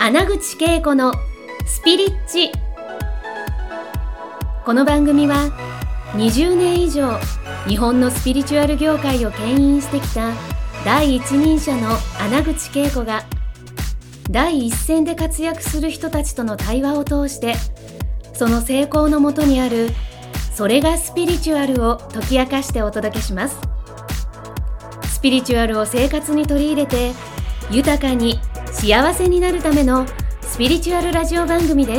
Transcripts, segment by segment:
穴口恵子のスピリッチ。この番組は20年以上日本のスピリチュアル業界を牽引してきた第一人者の穴口恵子が第一線で活躍する人たちとの対話を通して、その成功のもとにあるそれがスピリチュアルを解き明かしてお届けします。スピリチュアルを生活に取り入れて豊かに幸せになるためのスピリチュアルラジオ番組です。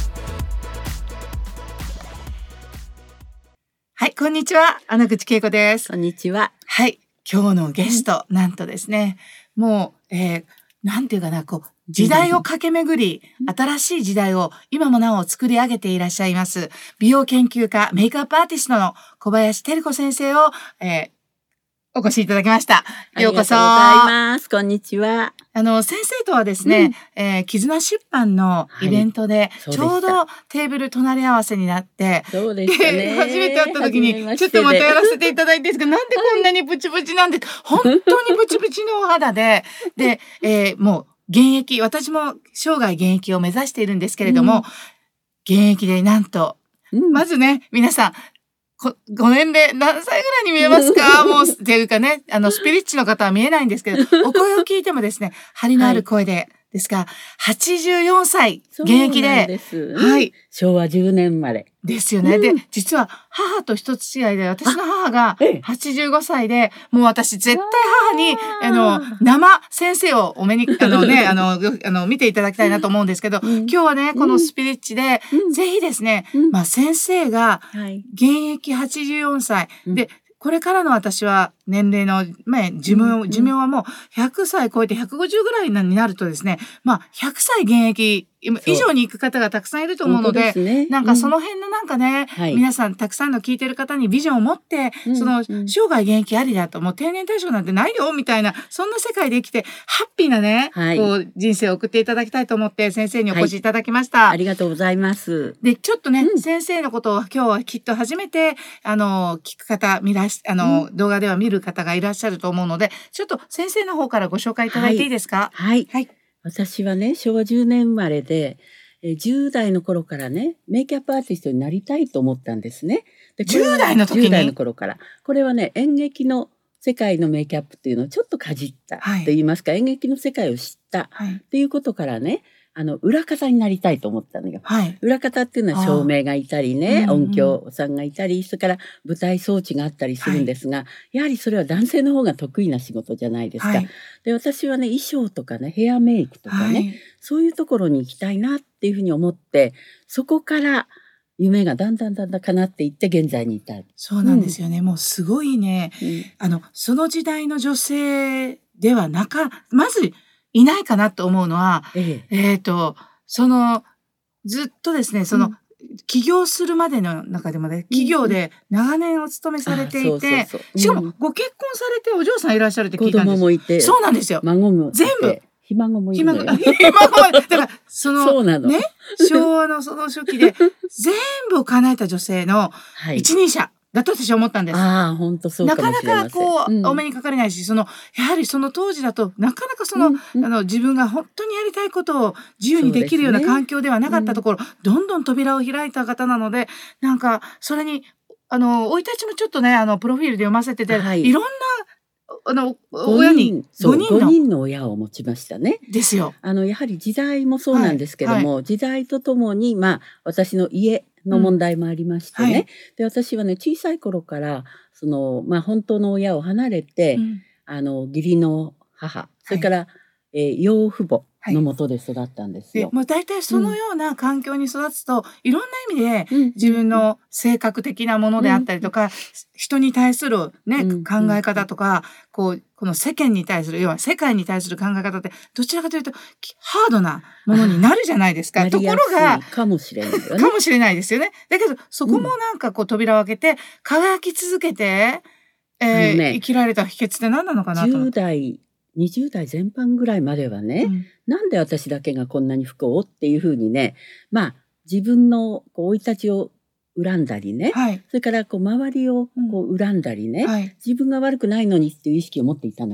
はい、こんにちは。穴口恵子です。 こんにちは。 はい、今日のゲスト、なんとですね、もう、なんていうかな、時代を駆け巡り、新しい時代を今もなお作り上げていらっしゃいます、美容研究家、メイクアップアーティストの小林照子先生を、お越しいただきました。ようこそ。 ありがとうございます。こんにちは。 先生とはですね、絆出版のイベントで、ちょうどテーブル隣り合わせになって、 そうでしたね。 初めて会った時に、ちょっとまたやらせていただいてるんですけど、なんでこんなにブチブチなんで、本当にブチブチのお肌で、もう現役、私も生涯現役を目指しているんですけれども、現役でなんと、まずね、皆さん、ご年齢何歳ぐらいに見えますか？もう、っていうかね、スピリッチの方は見えないんですけど、お声を聞いてもですね、張りのある声で、ですが、84歳、現役で、 はい。昭和10年生まれ。 ですよね。で、実は母と一つ違いで、私の母が85歳で、もう私絶対母に、生先生をお目に、見ていただきたいなと思うんですけど、今日はね、このスピリッチで、ぜひですね、先生が、現役84歳で、これからの私は年齢の、寿命はもう100歳超えて150ぐらいになるとですね、100歳現役以上に行く方がたくさんいると思うので、なんかその辺のなんかね、皆さんたくさんの聞いてる方にビジョンを持って、その生涯現役ありだと、もう定年退職なんてないよみたいな、そんな世界で生きてハッピーなね、人生を送っていただきたいと思って先生にお越しいただきました。 ありがとうございます。 で、ちょっとね、先生のことを今日はきっと初めて、聞く方、動画では見る方がいらっしゃると思うので、ちょっと先生の方からご紹介いただいていいですか？ はい。私はね、昭和10年生まれで、10代の頃からね、メイクアップアーティストになりたいと思ったんですね。 で10代の時に？ 10代の頃から。これはね、演劇の世界のメイクアップっていうのをちょっとかじったと言いますか、演劇の世界を知ったっていうことからね、裏方になりたいと思ったのよ。裏方っていうのは照明がいたりね、音響さんがいたり、それから舞台装置があったりするんですが、やはりそれは男性の方が得意な仕事じゃないですか。で、私はね、衣装とかね、ヘアメイクとかね、そういうところに行きたいなっていうふうに思って、そこから夢がだんだん叶っていって現在に至る。 そうなんですよね。もうすごいね、その時代の女性ではまず、いないかなと思うのは、ずっとですね、起業するまでの中でもね、企業で長年お勤めされていて、しかもご結婚されてお嬢さんいらっしゃるって聞いたんです。 子供もいて。 そうなんですよ。 孫もいて。 全部。 ひ孫もいるのよ。 だから、 そうなの。 ね、昭和のその初期で、全部を叶えた女性の一人者。だと私は思ったんです。 本当そうかもしれません。 なかなかお目にかかれないし、やはりその当時だと、なかなか自分が本当にやりたいことを自由にできるような環境ではなかったところ、どんどん扉を開いた方なので、なんか、それに、生い立ちもちょっとね、プロフィールで読ませてて、いろんな、親に、 5人の親を持ちましたね。 ですよ。 やはり時代もそうなんですけども、時代とともに、私の家の問題もありましてね。で、私はね、小さい頃から、本当の親を離れて、義理の母、それから、養父母の下で育ったんですよ。 もう大体そのような環境に育つと、いろんな意味で自分の性格的なものであったりとか、人に対するね、考え方とか、この世間に対する、要は世界に対する考え方って、どちらかというと、ハードなものになるじゃないですか。ところが、 かもしれないよね。 かもしれないですよね。だけど、そこもなんか扉を開けて、輝き続けて、生きられた秘訣って何なのかなと思って。 10代、20代前半ぐらいまではね、なんで私だけがこんなに不幸っていうふうにね、自分の生い立ちを恨んだりね、それから周りを恨んだりね、自分が悪くないのにっていう意識を持っていたのよ。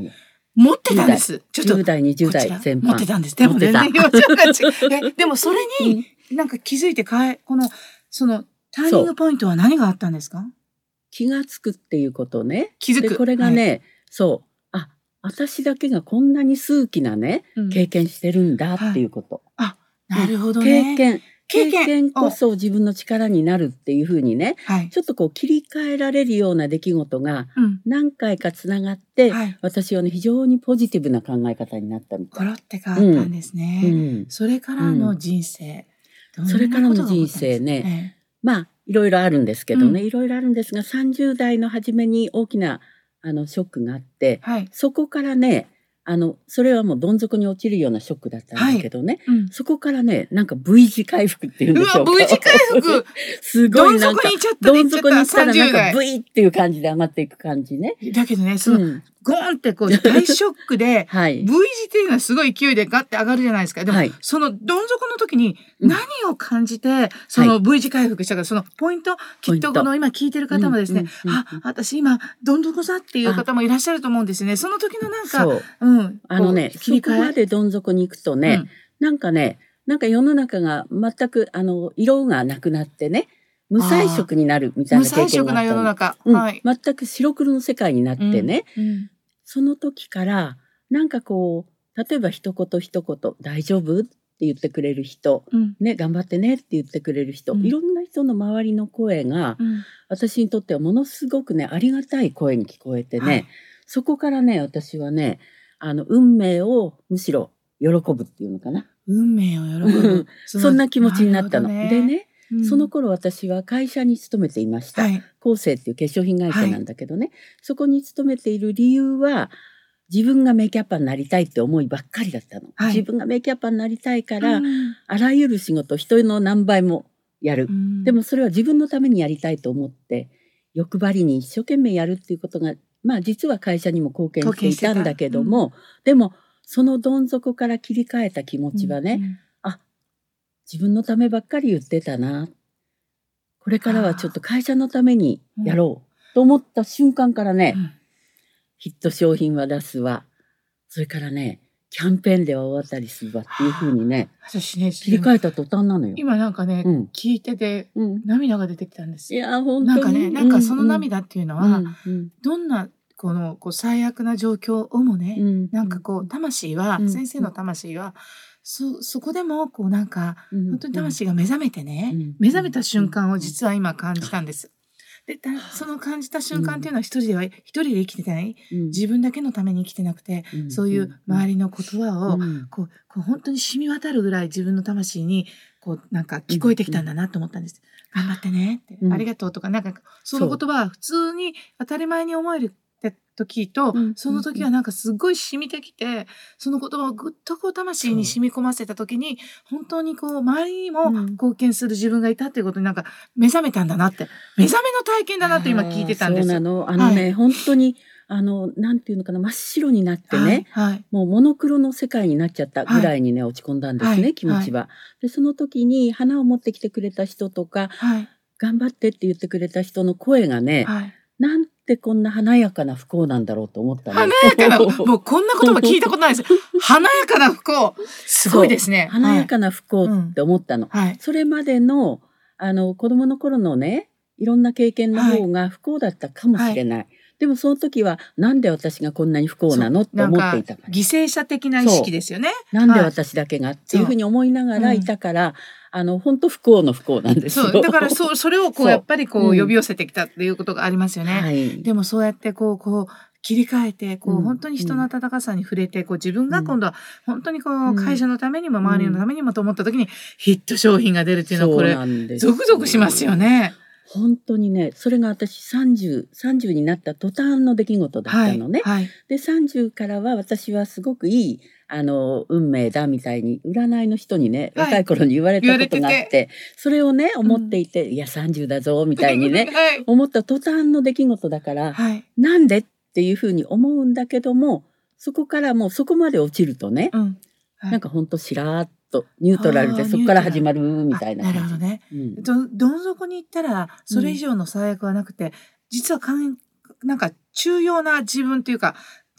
持ってたんです。 ちょっと10代、20代全般。 持ってたんです。でも全然でもそれになんか気づいてそのターニングポイントは何があったんですか？ 気がつくっていうことね。 気づく。 で、これがね、私だけがこんなに数奇なね、経験してるんだっていうこと。 なるほどね。 経験こそ自分の力になるっていうふうにね、ちょっと切り替えられるような出来事が何回かつながって、私はね、非常にポジティブな考え方になったみたい。 コロって変わったんですね。それからの人生。 それからの人生ね、いろいろあるんですけどね、いろいろあるんですが、30代の初めに大きなショックがあって、そこからね、それはもうどん底に落ちるようなショックだったんだけどね、そこからね、なんか V 字回復っていうんでしょうか。 V 字回復すごいなんか、 どん底に行ったらなんか V っていう感じで上がっていく感じね。 だけどね、ゴーンって大ショックで、V 字っていうのはすごい勢いでガッて上がるじゃないですか。でも、そのどん底の時に何を感じて、その V 字回復したか、そのポイント、きっと今聞いてる方もですね、私今、どん底さっていう方もいらっしゃると思うんですね。その時のなんか、 そこまでどん底に行くとね、なんか世の中が全く、色がなくなってね、無彩色になるみたいな経験があった。無彩色な世の中。 全く白黒の世界になってね、その時から、なんか例えば一言一言、大丈夫って言ってくれる人、ね、頑張ってねって言ってくれる人、いろんな人の周りの声が、私にとってはものすごくね、ありがたい声に聞こえてね、そこからね、私はね、運命をむしろ喜ぶっていうのかな。 運命を喜ぶ。 そんな気持ちになったの。でね、その頃私は会社に勤めていました。コーセーっていう化粧品会社なんだけどね、そこに勤めている理由は、自分がメイキャッパーになりたいって思いばっかりだったの。自分がメイキャッパーになりたいから、あらゆる仕事、人の何倍もやる。でもそれは自分のためにやりたいと思って、欲張りに一生懸命やるっていうことが、実は会社にも貢献していたんだけども、でもそのどん底から切り替えた気持ちはね、自分のためばっかり言ってたな。これからはちょっと会社のためにやろうと思った瞬間からね、ヒット商品は出すわ。それからね、キャンペーンでは終わったりするわっていうふうにね、 私ね、 切り替えた途端なのよ。 今なんかね、聞いてて、涙が出てきたんです。 いや、本当に。 なんかその涙っていうのは、どんな、最悪な状況をもね、なんか魂は、先生の魂は、そこでも、なんか、本当に魂が目覚めてね、目覚めた瞬間を実は今感じたんです。で、その感じた瞬間っていうのは一人で生きててない、自分だけのために生きてなくて、そういう周りの言葉を、本当に染み渡るぐらい自分の魂に、なんか聞こえてきたんだなと思ったんです。頑張ってねって、ありがとうとか、なんか、その言葉は普通に当たり前に思える時と、その時はなんかすごい染みてきて、その言葉をぐっと魂に染み込ませた時に、本当に周りにも貢献する自分がいたっていうことになんか目覚めたんだなって、目覚めの体験だなって今聞いてたんです。 そうなの。本当に、なんていうのかな、真っ白になってね、もうモノクロの世界になっちゃったぐらいにね、落ち込んだんですね、気持ちは。で、その時に花を持ってきてくれた人とか、頑張ってって言ってくれた人の声がね、なんてこんな華やかな不幸なんだろうと思ったの。 華やかな、もうこんな言葉聞いたことないです。華やかな不幸。すごいですね。 華やかな不幸って思ったの。それまでの、子供の頃のね、いろんな経験の方が不幸だったかもしれない。でもその時は、なんで私がこんなに不幸なのって思っていたから。 犠牲者的な意識ですよね。 なんで私だけがっていうふうに思いながらいたから、本当不幸の不幸なんですよ。 そう。だからそれをやっぱり呼び寄せてきたっていうことがありますよね。でもそうやって切り替えて、本当に人の温かさに触れて、自分が今度は本当に会社のためにも周りのためにもと思った時にヒット商品が出るっていうのはこれ、ゾクゾクしますよね。 本当にね、それが私30になった途端の出来事だったのね。で、30からは私はすごくいい、運命だみたいに、占いの人にね、若い頃に言われたことがあって、それをね、思っていて、いや、30だぞ、みたいにね、思った途端の出来事だから、なんでっていうふうに思うんだけども、そこからもうそこまで落ちるとね、なんかほんとしらーっとニュートラルでそこから始まるみたいな。 なるほどね。どん底に行ったらそれ以上の最悪はなくて、実はなんか重要な自分っていうか、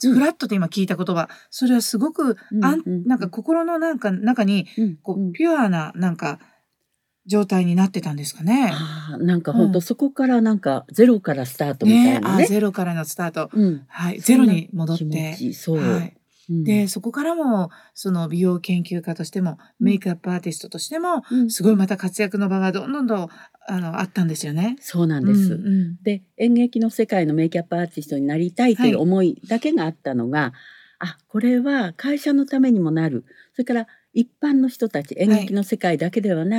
フラットって今聞いた言葉、それはすごく、なんか心の中に、こう、ピュアな、なんか、状態になってたんですかね。 なんか本当そこからなんかゼロからスタートみたいなね。 ゼロからのスタート。はい。ゼロに戻って。 そう。 はい。で、そこからも、その美容研究家としても、メイクアップアーティストとしても、すごいまた活躍の場がどんどんあったんですよね。 そうなんです。で、演劇の世界のメイクアップアーティストになりたいという思いだけがあったのが、これは会社のためにもなる。それから一般の人たち、演劇の世界だけではない、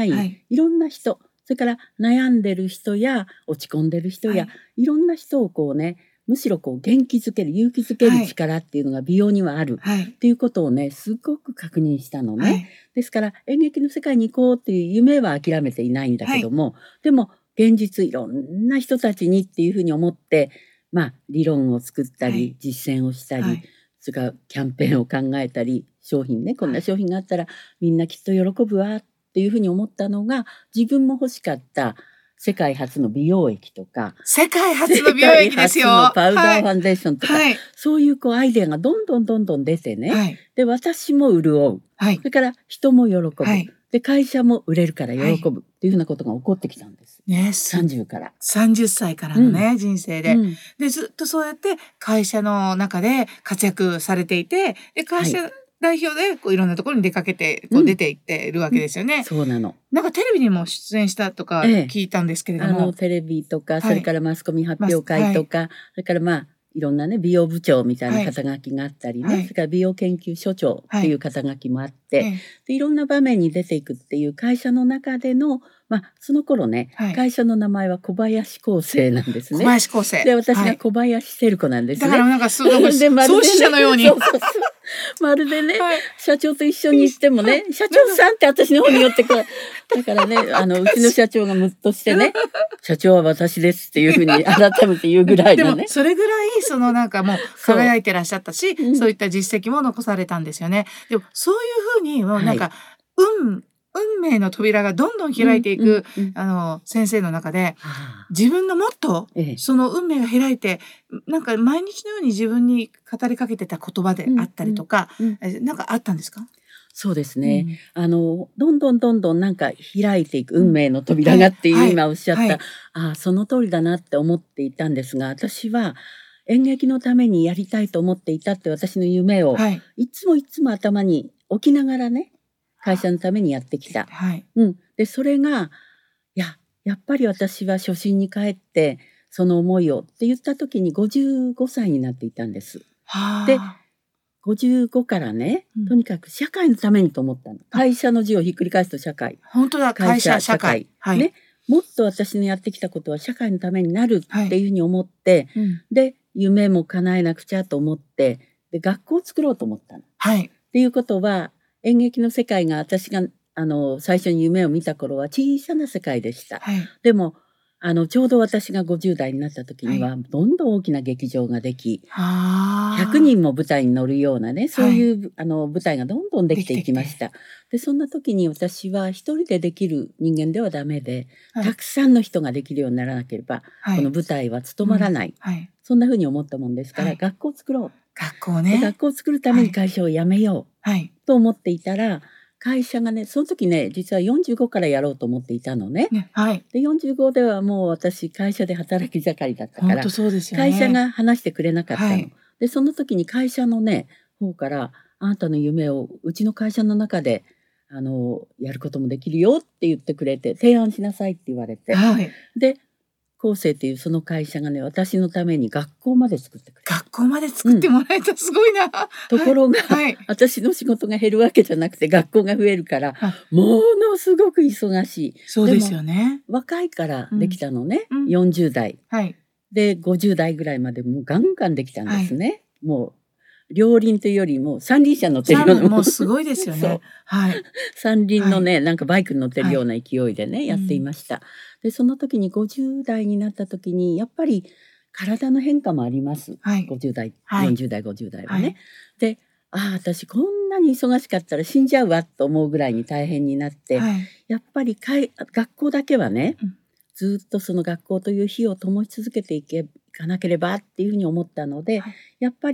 いろんな人、それから悩んでる人や落ち込んでる人や、いろんな人をこうね、むしろこう元気づける、勇気づける力っていうのが美容にはあるっていうことをね、すごく確認したのね。ですから演劇の世界に行こうっていう夢は諦めていないんだけども、でも現実いろんな人たちにっていうふうに思って、理論を作ったり、実践をしたり、それからキャンペーンを考えたり、商品ね、こんな商品があったらみんなきっと喜ぶわっていうふうに思ったのが、自分も欲しかった世界初の美容液とか、 世界初の美容液ですよ。 世界初のパウダーファンデーションとか、そういうこうアイデアがどんどん出てね、で私も潤う、それから人も喜ぶ、で会社も売れるから喜ぶっていうふうなことが起こってきたんです。 ね、 30から。 30歳からのね、人生で。で、ずっとそうやって会社の中で活躍されていて、で、会社代表でこういろんなところに出かけて、こう出て行ってるわけですよね。 そうなの。 なんかテレビにも出演したとか聞いたんですけれども。 テレビとか、それからマスコミ発表会とか、それからいろんなね、美容部長みたいな肩書きがあったりね、それから美容研究所長っていう肩書きもあって、でいろんな場面に出ていくっていう会社の中での、その頃ね、会社の名前は小林厚生なんですね。 小林厚生。 で、私が小林照子なんですね。 だからなんか創始者のように。 まるでね、社長と一緒に行ってもね、社長さんって私の方に寄ってこう。だからね、うちの社長がムッとしてね、社長は私ですっていうふうに改めて言うぐらいのね。 でも、それぐらい、なんかもう輝いてらっしゃったし、そういった実績も残されたんですよね。でも、そういうふうに、なんか、運命の扉がどんどん開いていく、先生の中で、自分のもっと、その運命が開いて、なんか毎日のように自分に語りかけてた言葉であったりとか、なんかあったんですか？ そうですね。どんどんなんか開いていく運命の扉がっていう今おっしゃった、その通りだなって思っていたんですが、私は演劇のためにやりたいと思っていたって私の夢を、いつも頭に置きながらね、会社のためにやってきた。で、それが、やっぱり私は初心に帰って、その思いをって言った時に55歳になっていたんです。で、55からね、とにかく社会のためにと思ったの。会社の字をひっくり返すと社会。 本当だ、会社、社会。 ね。もっと私のやってきたことは社会のためになるっていうふうに思って、で、夢も叶えなくちゃと思って、で、学校を作ろうと思ったの。っていうことは、演劇の世界が私が最初に夢を見た頃は小さな世界でした。でもちょうど私が50代になった時には、どんどん大きな劇場ができ、100人も舞台に乗るようなね、そういう舞台がどんどんできていきました。で、そんな時に私は一人でできる人間ではダメで、たくさんの人ができるようにならなければ、この舞台は務まらない。そんな風に思ったもんですから、学校を作ろう。 学校ね。 学校を作るために会社を辞めよう。と思っていたら、会社がね、その時ね、実は45からやろうと思っていたのね。で、45ではもう私、会社で働き盛りだったから、会社が話してくれなかったの。で、その時に会社のね、方から、あなたの夢をうちの会社の中で、やることもできるよって言ってくれて、提案しなさいって言われて。で、厚生っていうその会社がね、私のために学校まで作ってくれた。 学校まで作ってもらえた、すごいな。 ところが、私の仕事が減るわけじゃなくて、学校が増えるから、ものすごく忙しい。 そうですよね。 若いからできたのね、40代。で、50代ぐらいまでもうガンガンできたんですね。もう、両輪というよりも三輪車乗ってるような。 もうすごいですよね。 三輪のね、なんかバイクに乗ってるような勢いでね、やっていました。で、その時に50代になった時に、やっぱり体の変化もあります。50代、40代、50代はね。で、私こんなに忙しかったら死んじゃうわと思うぐらいに大変になって、やっぱり学校だけはね、ずっとその学校という火を灯し続けていかなければっていうふうに思ったので、やっぱり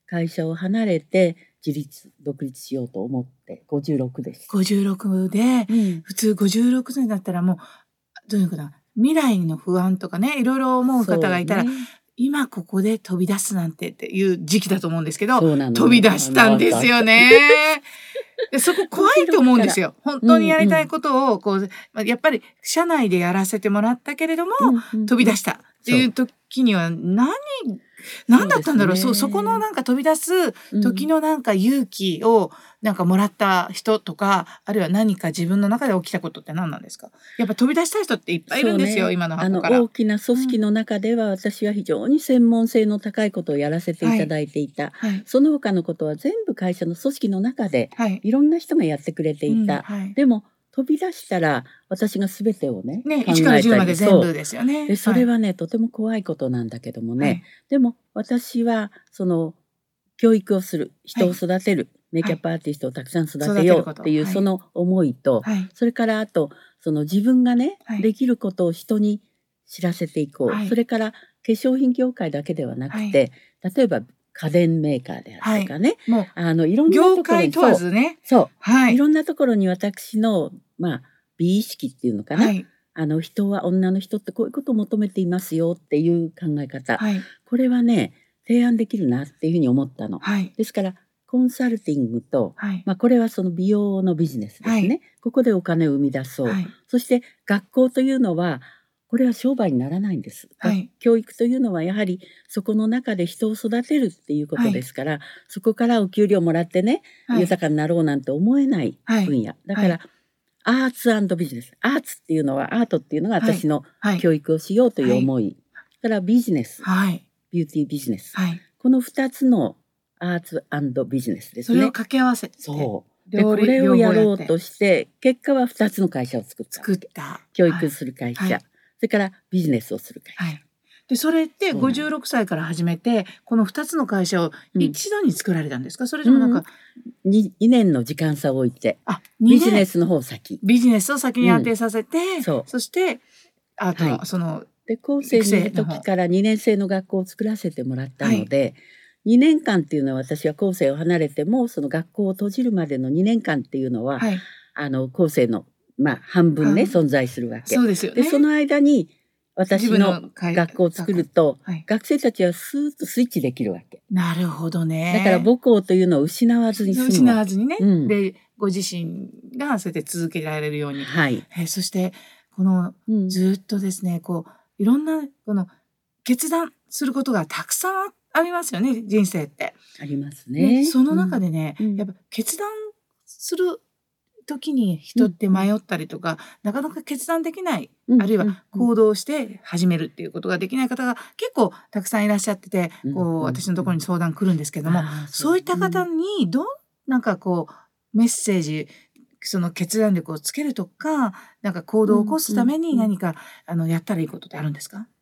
会社を離れて独立しようと思って56です。 56で、普通56歳になったらもうどういうかな、未来の不安とかね、いろいろ思う方がいたら、今ここで飛び出すなんてっていう時期だと思うんですけど、飛び出したんですよね。そこ怖いと思うんですよ。本当にやりたいことをやっぱり社内でやらせてもらったけれども、飛び出したっていう時には何だったんだろう。そこのなんか飛び出す時のなんか勇気をなんかもらった人とか、あるいは何か自分の中で起きたことって何なんですか？やっぱ飛び出した人っていっぱいいるんですよ、今の箱から。 大きな組織の中では、私は非常に専門性の高いことをやらせていただいていた。その他のことは全部会社の組織の中でいろんな人がやってくれていた。でも飛び出したら私が全てをね 1から10まで全部ですよね。 それはね、とても怖いことなんだけどもね、でも私はその教育をする、人を育てる、メイキャップアーティストをたくさん育てようっていうその思いと、それからあとその自分がね、できることを人に知らせていこう、それから化粧品業界だけではなくて、例えば家電メーカーであるとかね、もういろんなところに業界問わずね、 いろんなところに私の美意識っていうのかな、人は女の人ってこういうことを求めていますよっていう考え方、これはね提案できるなっていうふうに思ったの。ですからコンサルティングと、これはその美容のビジネスですね。ここでお金を生み出そう。そして学校というのはこれは商売にならないんです。教育というのはやはりそこの中で人を育てるっていうことですから、そこからお給料もらってね、豊かになろうなんて思えない分野。だからアーツ&ビジネス。アーツっていうのは、アートっていうのが私の教育をしようという思い。だからビジネス、ビューティービジネス。この2つのアーツ&ビジネスですね。 それを掛け合わせて。 でこれをやろうとして、結果は2つの会社を作った。教育する会社。それからビジネスをする会社。 でそれって56歳から始めてこの2つの会社を一度に作られたんですか？それともなんか 2年の時間差を置いて、ビジネスの方を先。 ビジネスを先に安定させて、そしてあとはそので高生にいる時から2年生の学校を作らせてもらったので、2年間っていうのは私は高生を離れてもその学校を閉じるまでの2年間っていうのは、高生の半分ね存在するわけ。 そうですよね。 でその間に私の学校を作ると、学生たちはスーッとスイッチできるわけ。 なるほどね。 だから母校というのを失わずに済む。 失わずにね。でご自身がそうやって続けられるように。そしてこのずっとですね、いろんなこの決断することがたくさんありますよね、人生って。 ありますね。 その中でね、やっぱ決断する時に人って迷ったりとか、なかなか決断できない、あるいは行動して始めるっていうことができない方が結構たくさんいらっしゃってて、私のところに相談来るんですけども、そういった方になんかメッセージ、その決断力をつけるとか、なんか行動を起こすために何かやったらいいことってあるんですか？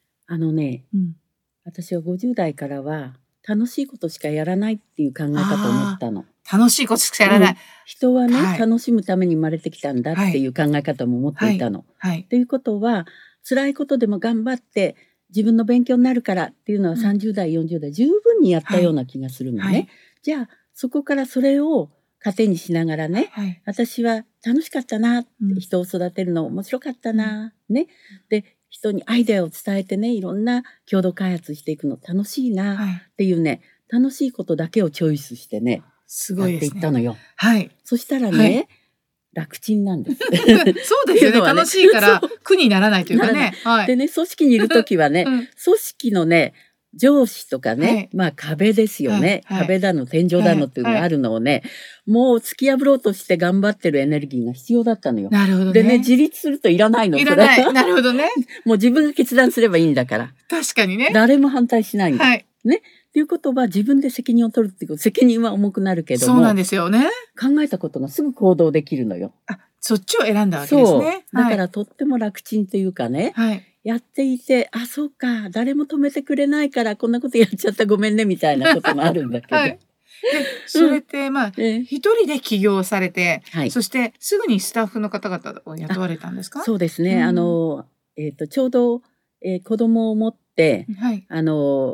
私は50代からは楽しいことしかやらないっていう考え方を持ったの。 楽しいことしかやらない。 人はね、楽しむために生まれてきたんだっていう考え方も持っていたの。ということは、辛いことでも頑張って自分の勉強になるからっていうのは30代、40代十分にやったような気がするのね。じゃあ、そこからそれを糧にしながらね、私は楽しかったな、人を育てるの面白かったな、ね。で、人にアイデアを伝えてね、いろんな共同開発していくの楽しいなっていうね、楽しいことだけをチョイスしてね、 すごいですね。 やっていったのよ。そしたらね、楽ちんなんです。 そうですよね。楽しいから苦にならないというかね。 でね、組織にいるときはね、組織のね、上司とかね、壁ですよね。壁だの、天井だのっていうのがあるのをね、もう突き破ろうとして頑張ってるエネルギーが必要だったのよ。 なるほどね。 でね、自立するといらないの。 いらない。なるほどね。 もう自分が決断すればいいんだから。 確かにね。 誰も反対しないんだ。ね。っていうことは自分で責任を取るっていうこと、責任は重くなるけども。 そうなんですよね。 考えたことがすぐ行動できるのよ。 そっちを選んだわけですね。 だからとっても楽ちんというかね。やっていて、そうか、誰も止めてくれないからこんなことやっちゃったごめんねみたいなこともあるんだけど。 それって一人で起業されて、そしてすぐにスタッフの方々を雇われたんですか？ そうですね。ちょうど、子供を持って、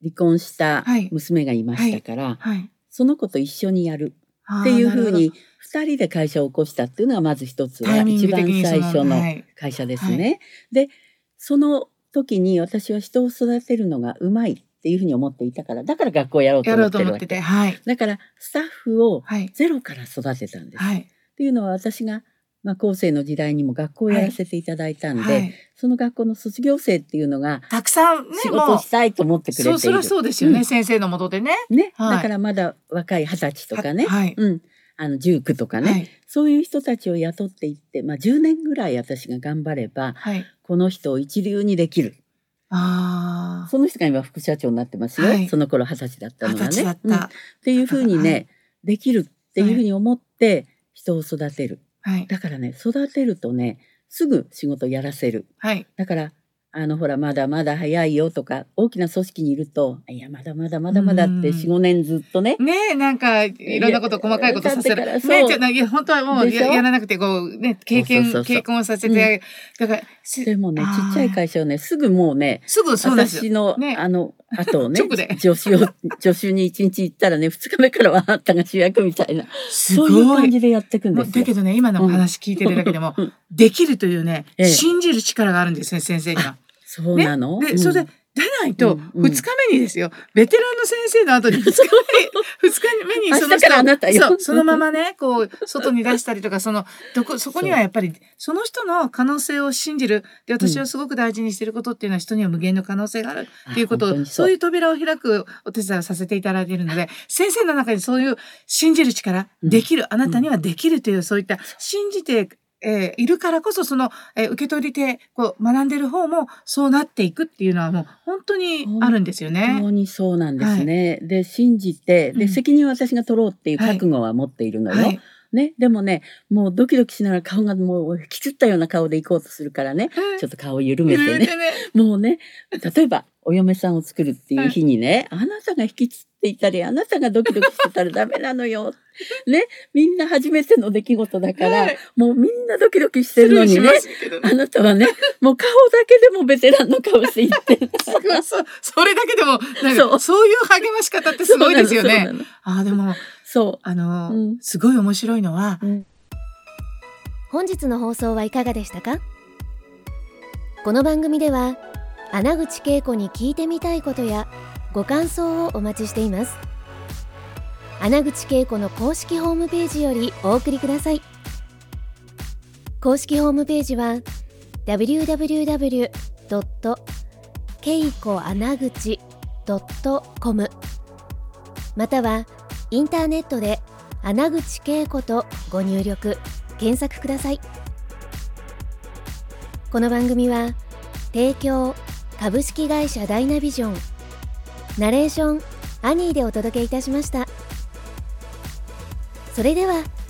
離婚した娘がいましたから、その子と一緒にやるっていうふうに2人で会社を起こしたっていうのがまず一つは一番最初の会社ですね。でその時に私は人を育てるのがうまいっていうふうに思っていたから、だから学校をやろうと思ってるわけ。だからスタッフをゼロから育てたんです。っていうのは私が後世の時代にも学校をやらせていただいたんで、その学校の卒業生っていうのがたくさんね仕事したいと思ってくれている。 そりゃそうですよね、先生の下でね。 だからまだ若い20歳とかね、19とかね、そういう人たちを雇っていって、10年ぐらい私が頑張れば、この人を一流にできる。その人が今副社長になってますよ。その頃20歳だったのがね。っていうふうにね、できるっていうふうに思って人を育てる。だからね、育てるとね、すぐ仕事やらせる。だからほらまだまだ早いよとか、大きな組織にいると、いやまだまだまだまだって4、5年ずっとね。 なんかいろんなこと細かいことさせる。本当はもうやらなくて経験をさせて、だからでもね、ちっちゃい会社をね、すぐもうね、私の後をね、助手に1日行ったらね、2日目からはあったが主役みたいな、そういう感じでやっていくんですよ。 だけどね、今のお話聞いてるだけでも、できるというね、信じる力があるんですね、先生には。 そうなの？ で、それで出ないと、2日目にですよ、ベテランの先生の後に2日目にその人、そのままね、外に出したりとか、そこにはやっぱり、その人の可能性を信じる。で、私はすごく大事にしていることっていうのは、人には無限の可能性があるっていうことを、そういう扉を開くお手伝いをさせていただいているので、先生の中にそういう信じる力、できる、あなたにはできるという、そういった信じて、いるからこそ受け取り手学んでる方もそうなっていくっていうのはもう本当にあるんですよね。 本当にそうなんですね。で信じて責任を私が取ろうっていう覚悟は持っているのよ。でもね、もうドキドキしながら顔がもう引きつったような顔で行こうとするからね、ちょっと顔を緩めてね。もうね、例えばお嫁さんを作るっていう日にね、あなたが引きつっていたり、あなたがドキドキしてたらダメなのよ。ね、みんな初めての出来事だから、もうみんなドキドキしてるのにね、あなたはね、もう顔だけでもベテランの顔していってる。 それだけでも、そういう励まし方ってすごいですよね。でも、すごい面白いのは、 本日の放送はいかがでしたか？この番組では穴口恵子に聞いてみたいことやご感想をお待ちしています。穴口恵子の公式ホームページよりお送りください。公式ホームページは www.keikoanaguchi.com またはインターネットで穴口恵子とご入力検索ください。この番組は提供株式会社ダイナビジョン、ナレーションアニーでお届けいたしました。それでは